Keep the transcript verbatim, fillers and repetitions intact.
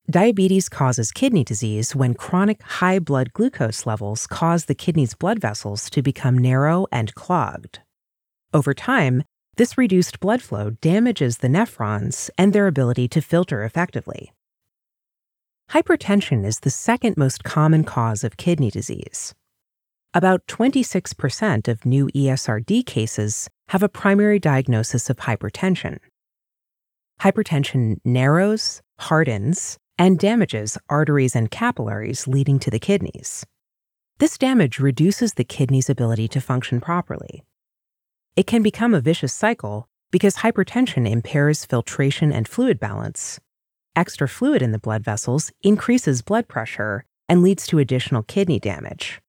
Diabetes causes kidney disease when chronic high blood glucose levels cause the kidney's blood vessels to become narrow and clogged. Over time, this reduced blood flow damages the nephrons and their ability to filter effectively. Hypertension is the second most common cause of kidney disease. About twenty-six percent of new E S R D cases have a primary diagnosis of hypertension. Hypertension narrows, hardens, and damages arteries and capillaries leading to the kidneys. This damage reduces the kidney's ability to function properly. It can become a vicious cycle because hypertension impairs filtration and fluid balance. Extra fluid in the blood vessels increases blood pressure and leads to additional kidney damage.